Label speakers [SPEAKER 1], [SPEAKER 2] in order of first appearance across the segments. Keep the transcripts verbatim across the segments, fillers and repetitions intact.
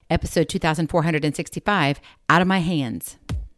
[SPEAKER 1] episode two thousand four hundred sixty-five, Out of My Hands.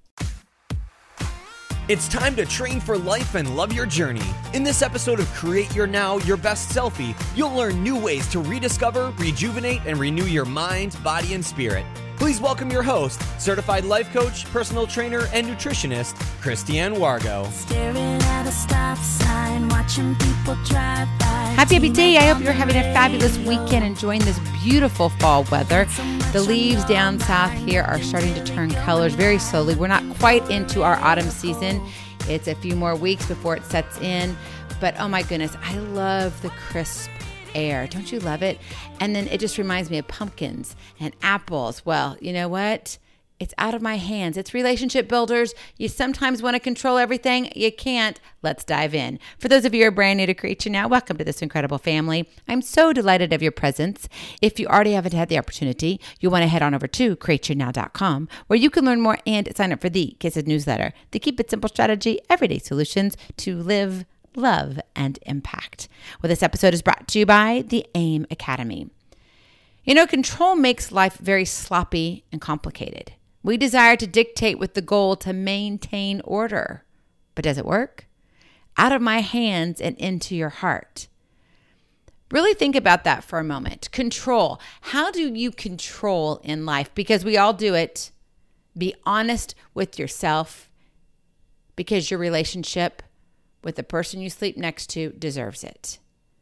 [SPEAKER 2] It's time to train for life and love your journey. In this episode of Create Your Now, Your Best Selfie, you'll learn new ways to rediscover, rejuvenate, and renew your mind, body, and spirit. Please welcome your host, certified life coach, personal trainer, and nutritionist, Christiane Wargo.
[SPEAKER 3] Staring at a stop sign, watching people drive by.
[SPEAKER 1] Happy happy day. I hope you're having a fabulous weekend, enjoying this beautiful fall weather. The leaves down south here are starting to turn colors very slowly. We're not quite into our autumn season. It's a few more weeks before it sets in. But oh my goodness, I love the crisp air. Don't you love it? And then it just reminds me of pumpkins and apples. Well, you know what? It's out of my hands. It's relationship builders. You sometimes want to control everything. You can't. Let's dive in. For those of you who are brand new to Create Your Now, welcome to this incredible family. I'm so delighted of your presence. If you already haven't had the opportunity, you'll want to head on over to create your now dot com, where you can learn more and sign up for the KISS newsletter, the Keep It Simple strategy, everyday solutions to live, love, and impact. Well, this episode is brought to you by the AIM Academy. You know, control makes life very sloppy and complicated. We desire to dictate with the goal to maintain order. But does it work? Out of my hands and into your heart. Really think about that for a moment. Control. How do you control in life? Because we all do it. Be honest with yourself, because your relationship with the person you sleep next to deserves it.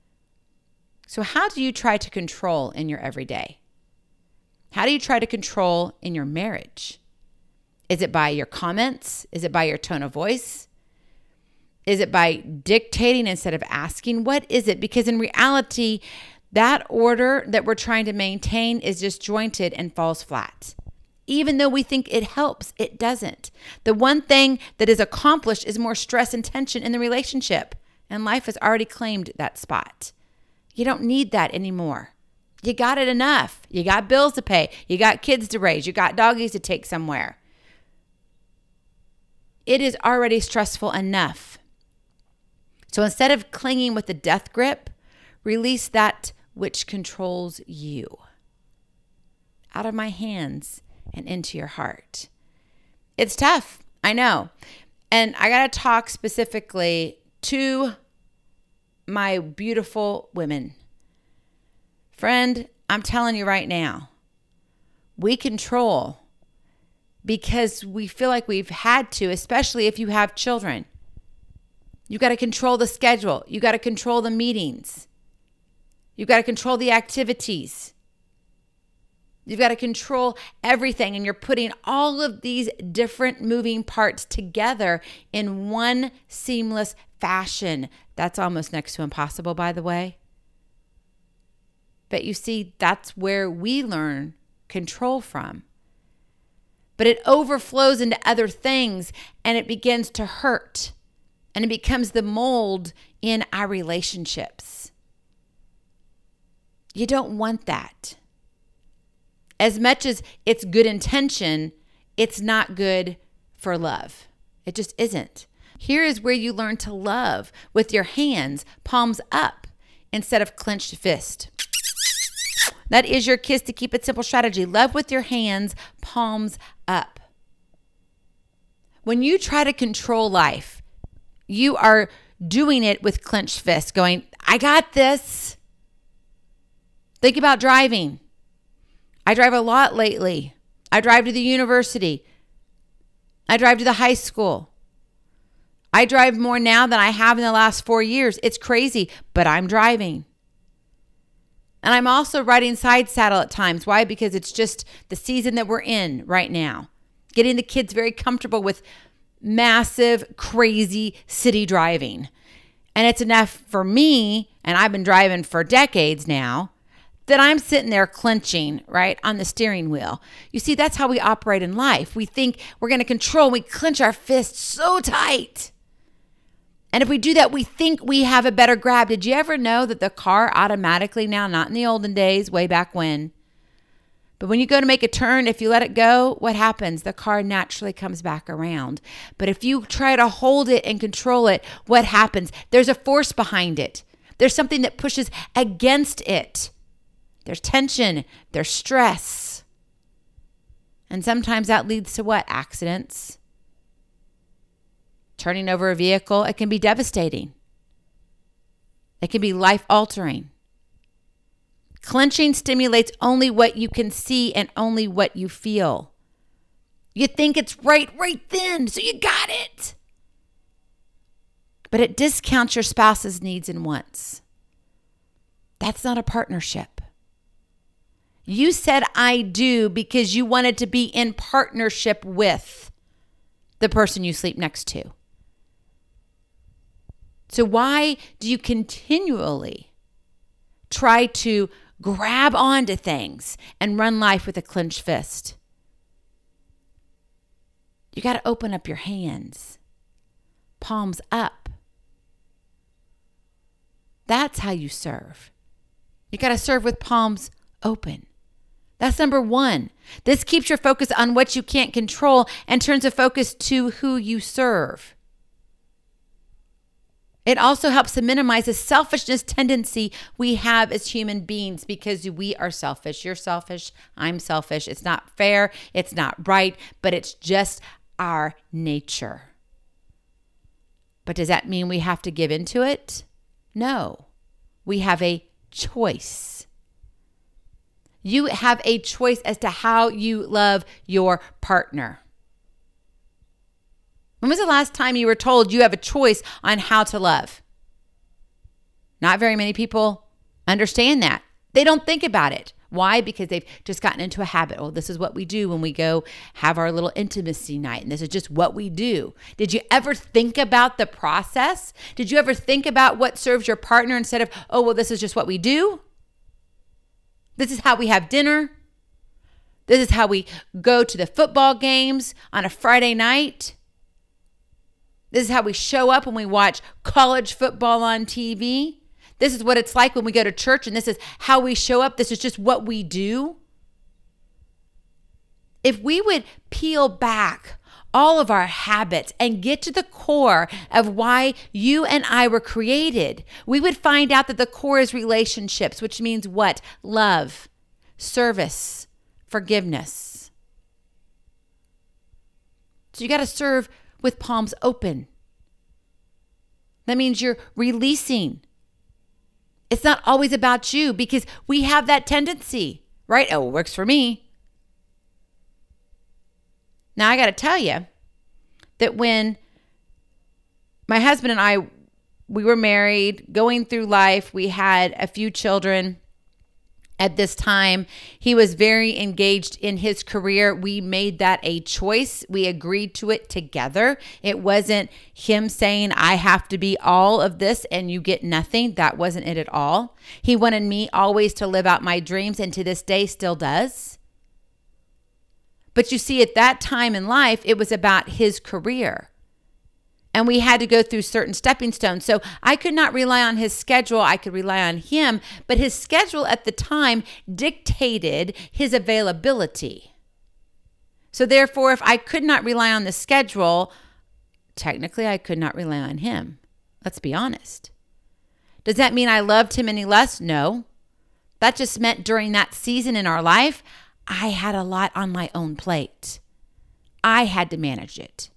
[SPEAKER 1] So how do you try to control in your everyday? How do you try to control in your marriage? Is it by your comments? Is it by your tone of voice? Is it by dictating instead of asking? What is it? Because in reality, that order that we're trying to maintain is disjointed and falls flat. Even though we think it helps, it doesn't. The one thing that is accomplished is more stress and tension in the relationship, and life has already claimed that spot. You don't need that anymore. You got it enough. You got bills to pay. You got kids to raise. You got doggies to take somewhere. It is already stressful enough. So instead of clinging with the death grip, release that which controls you. Out of my hands and into your heart. It's tough, I know. And I got to talk specifically to my beautiful women. Friend, I'm telling you right now, we control because we feel like we've had to, especially if you have children. You got to control the schedule. You got to control the meetings. You got to control the activities. You've got to control everything, and you're putting all of these different moving parts together in one seamless fashion. That's almost next to impossible, by the way. But you see, that's where we learn control from. But it overflows into other things, and it begins to hurt. And it becomes the mold in our relationships. You don't want that. As much as it's good intention, it's not good for love. It just isn't. Here is where you learn to love with your hands, palms up, instead of clenched fist. That is your KISS to Keep It Simple strategy. Love with your hands, palms up. When you try to control life, you are doing it with clenched fists, going, I got this. Think about driving. I drive a lot lately. I drive to the university. I drive to the high school. I drive more now than I have in the last four years. It's crazy, but I'm driving. And I'm also riding side saddle at times. Why? Because it's just the season that we're in right now. Getting the kids very comfortable with massive, crazy city driving. And it's enough for me, and I've been driving for decades now, that I'm sitting there clenching, right, on the steering wheel. You see, that's how we operate in life. We think we're going to control. We clench our fists so tight. And if we do that, we think we have a better grab. Did you ever know that the car automatically now, not in the olden days, way back when, but when you go to make a turn, if you let it go, what happens? The car naturally comes back around. But if you try to hold it and control it, what happens? There's a force behind it. There's something that pushes against it. There's tension. There's stress. And sometimes that leads to what? Accidents. Turning over a vehicle. It can be devastating. It can be life-altering. Clenching stimulates only what you can see and only what you feel. You think it's right, right then, so you got it. But it discounts your spouse's needs and wants. That's not a partnership. You said I do because you wanted to be in partnership with the person you sleep next to. So why do you continually try to grab onto things and run life with a clenched fist? You got to open up your hands, palms up. That's how you serve. You got to serve with palms open. That's number one. This keeps your focus on what you can't control and turns the focus to who you serve. It also helps to minimize the selfishness tendency we have as human beings because we are selfish. You're selfish. I'm selfish. It's not fair. It's not right, but it's just our nature. But does that mean we have to give into it? No. We have a choice. You have a choice as to how you love your partner. When was the last time you were told you have a choice on how to love? Not very many people understand that. They don't think about it. Why? Because they've just gotten into a habit. Oh, this is what we do when we go have our little intimacy night, and this is just what we do. Did you ever think about the process? Did you ever think about what serves your partner instead of, oh, well, this is just what we do? This is how we have dinner. This is how we go to the football games on a Friday night. This is how we show up when we watch college football on T V. This is what it's like when we go to church, and this is how we show up. This is just what we do. If we would peel back all of our habits and get to the core of why you and I were created, we would find out that the core is relationships, which means what? Love, service, forgiveness. So you got to serve with palms open. That means you're releasing. It's not always about you because we have that tendency, right? Oh, it works for me. Now, I got to tell you that when my husband and I, we were married, going through life, we had a few children. At this time, he was very engaged in his career. We made that a choice. We agreed to it together. It wasn't him saying, I have to be all of this and you get nothing. That wasn't it at all. He wanted me always to live out my dreams, and to this day still does. But you see, at that time in life, it was about his career. And we had to go through certain stepping stones. So I could not rely on his schedule. I could rely on him. But his schedule at the time dictated his availability. So therefore, if I could not rely on the schedule, technically I could not rely on him. Let's be honest. Does that mean I loved him any less? No. That just meant during that season in our life, I had a lot on my own plate. I had to manage it.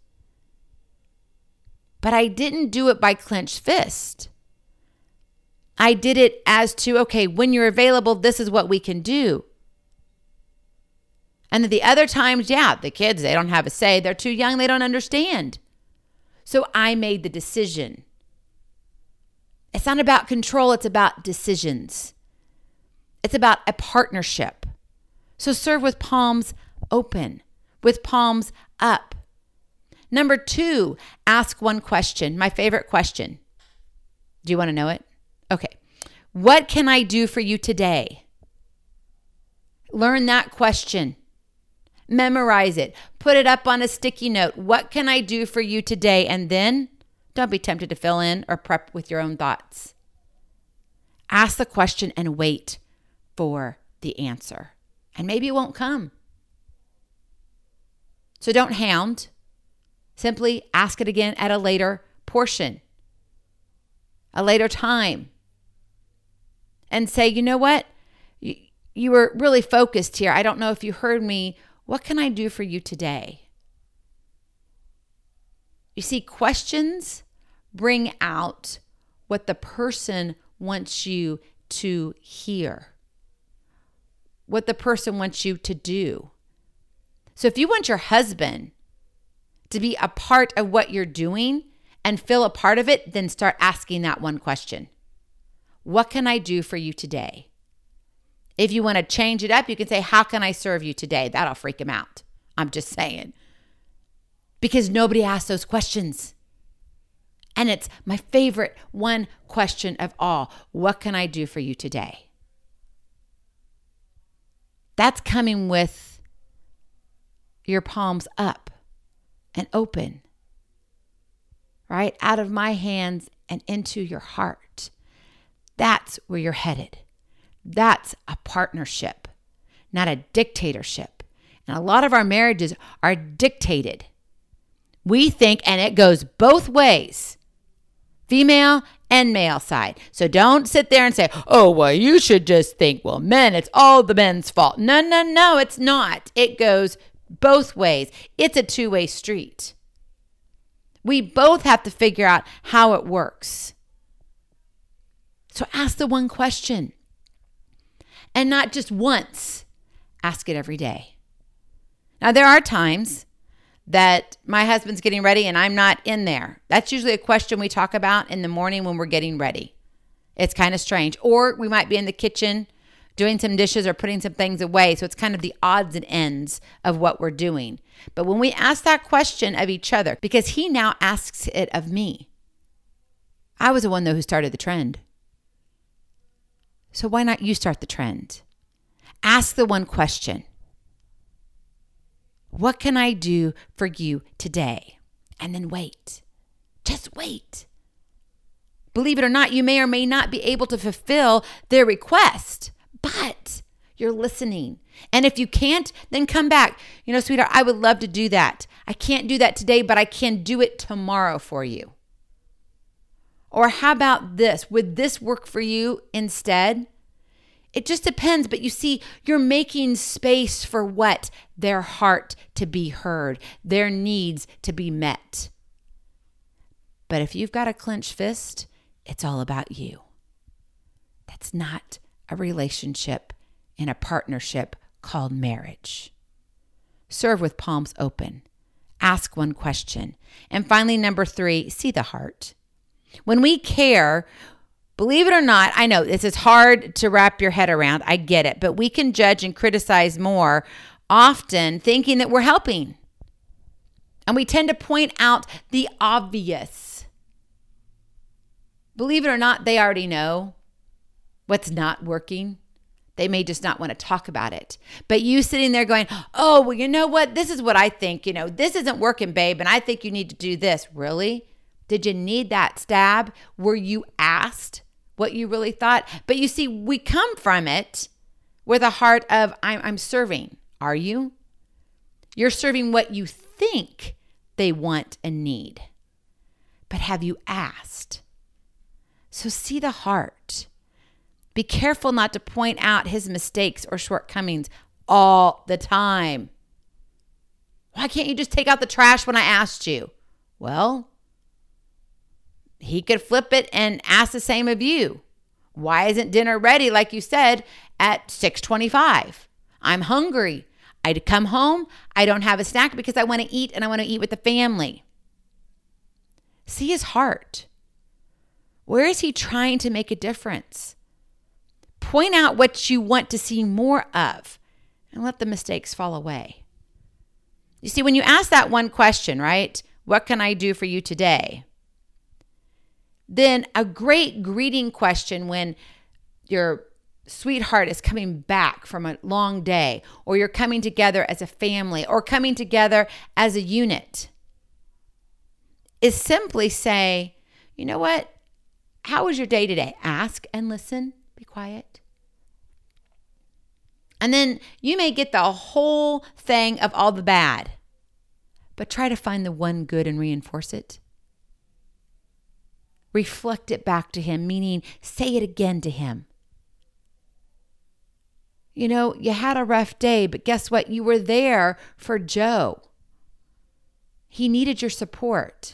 [SPEAKER 1] But I didn't do it by clenched fist. I did it as to, okay, when you're available, this is what we can do. And then the other times, yeah, the kids, they don't have a say. They're too young. They don't understand. So I made the decision. It's not about control. It's about decisions. It's about a partnership. So serve with palms open, with palms up. Number two, ask one question. My favorite question. Do you want to know it? Okay. What can I do for you today? Learn that question. Memorize it. Put it up on a sticky note. What can I do for you today? And then don't be tempted to fill in or prep with your own thoughts. Ask the question and wait for the answer. And maybe it won't come. So don't hound. Simply ask it again at a later portion, a later time. And say, you know what? You, you were really focused here. I don't know if you heard me What can I do for you today? You see, questions bring out what the person wants you to hear, what the person wants you to do. So if you want your husband to be a part of what you're doing and feel a part of it, then start asking that one question. What can I do for you today? If you want to change it up, you can say, how can I serve you today? That'll freak him out. I'm just saying. Because nobody asks those questions. And it's my favorite one question of all. What can I do for you today? That's coming with your palms up and open, right? Out of my hands and into your heart. That's where you're headed. That's a partnership, not a dictatorship. And a lot of our marriages are dictated. We think, and it goes both ways, female and male side. So don't sit there and say, oh, well, you should just think, well, men, it's all the men's fault. No, no, no, it's not. It goes both ways. It's a two-way street. We both have to figure out how it works. So ask the one question. And not just once. Ask it every day. Now, there are times that my husband's getting ready and I'm not in there. That's usually a question we talk about in the morning when we're getting ready. It's kind of strange. Or we might be in the kitchen doing some dishes or putting some things away. So it's kind of the odds and ends of what we're doing. But when we ask that question of each other, because he now asks it of me. I was the one, though, who started the trend. So why not you start the trend? Ask the one question. What can I do for you today? And then wait. Just wait. Believe it or not, you may or may not be able to fulfill their request, but you're listening. And if you can't, then come back. You know, sweetheart, I would love to do that. I can't do that today, but I can do it tomorrow for you. Or how about this? Would this work for you instead? It just depends. But you see, you're making space for what? Their heart to be heard, their needs to be met. But if you've got a clenched fist, it's all about you. That's not a relationship in a partnership called marriage. Serve with palms open. Ask one question. And finally, number three, see the heart. When we care, believe it or not, I know this is hard to wrap your head around. I get it. But we can judge and criticize more often thinking that we're helping. And we tend to point out the obvious. Believe it or not, they already know what's not working. They may just not want to talk about it. But you sitting there going, oh, well, you know what? This is what I think. You know, this isn't working, babe. And I think you need to do this. Really? Did you need that stab? Were you asked what you really thought? But you see, we come from it with a heart of, I'm, I'm serving. Are you? You're serving what you think they want and need. But have you asked? So see the heart. Be careful not to point out his mistakes or shortcomings all the time. Why can't you just take out the trash when I asked you? Well, he could flip it and ask the same of you. Why isn't dinner ready, like you said, at six twenty-five? I'm hungry. I'd come home. I don't have a snack because I want to eat and I want to eat with the family. See his heart. Where is he trying to make a difference? Point out what you want to see more of and let the mistakes fall away. You see, when you ask that one question, right? What can I do for you today? Then a great greeting question when your sweetheart is coming back from a long day, or you're coming together as a family, or coming together as a unit, is simply say, you know what? How was your day today? Ask and listen. Be quiet. And then you may get the whole thing of all the bad, but try to find the one good and reinforce it. Reflect it back to him, meaning say it again to him. You know, you had a rough day, but guess what? You were there for Joe. He needed your support.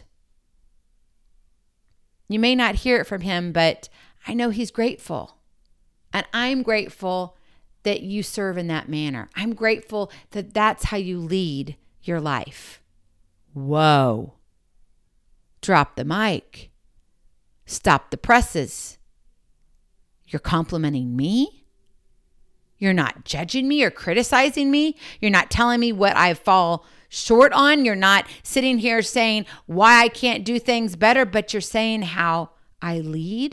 [SPEAKER 1] You may not hear it from him, but I know he's grateful. And I'm grateful that you serve in that manner. I'm grateful that that's how you lead your life. Whoa. Drop the mic. Stop the presses. You're complimenting me? You're not judging me or criticizing me? You're not telling me what I fall short on? You're not sitting here saying why I can't do things better, but you're saying how I lead?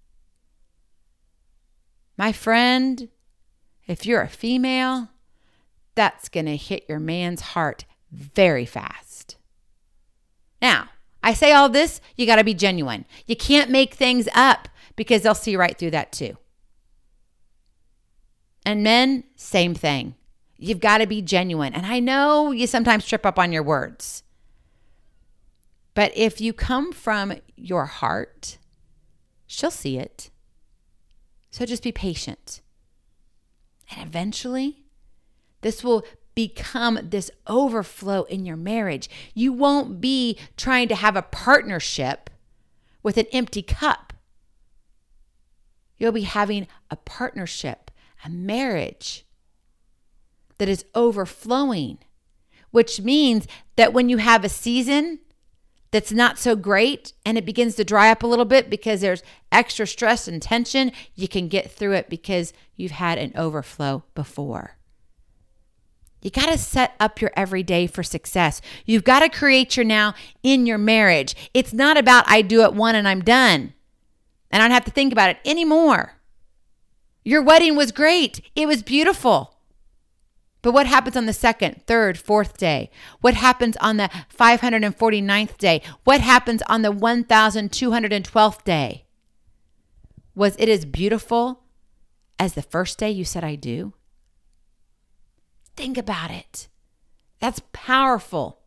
[SPEAKER 1] My friend, if you're a female, that's going to hit your man's heart very fast. Now, I say all this, you got to be genuine. You can't make things up because they'll see right through that too. And men, same thing. You've got to be genuine. And I know you sometimes trip up on your words. But if you come from your heart, she'll see it. So just be patient. And eventually, this will become this overflow in your marriage. You won't be trying to have a partnership with an empty cup. You'll be having a partnership, a marriage that is overflowing, which means that when you have a season that's not so great and it begins to dry up a little bit because there's extra stress and tension, you can get through it because you've had an overflow before. You got to set up your everyday for success. You've got to create your now in your marriage. It's not about I do it one and I'm done and I don't have to think about it anymore. Your wedding was great. It was beautiful. But what happens on the second, third, fourth day? What happens on the five hundred forty-ninth day? What happens on the one thousand two hundred twelfth day? Was it as beautiful as the first day you said I do? Think about it. That's powerful.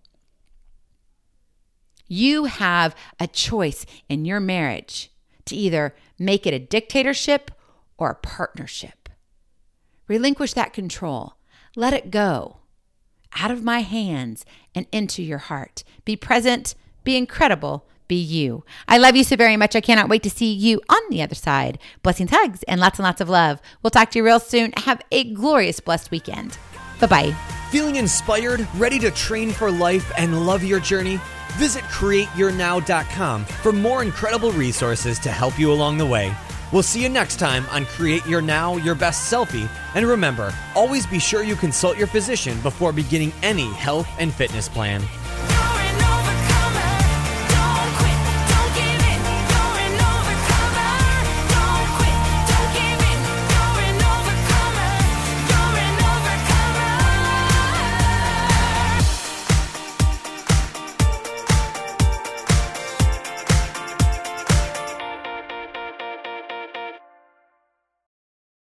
[SPEAKER 1] You have a choice in your marriage to either make it a dictatorship or a partnership. Relinquish that control. Let it go out of my hands and into your heart. Be present, be incredible, be you. I love you so very much. I cannot wait to see you on the other side. Blessings, hugs, and lots and lots of love. We'll talk to you real soon. Have a glorious, blessed weekend. Bye-bye.
[SPEAKER 2] Feeling inspired, ready to train for life and love your journey? Visit create your now dot com for more incredible resources to help you along the way. We'll see you next time on Create Your Now, Your Best Selfie. And remember, always be sure you consult your physician before beginning any health and fitness plan.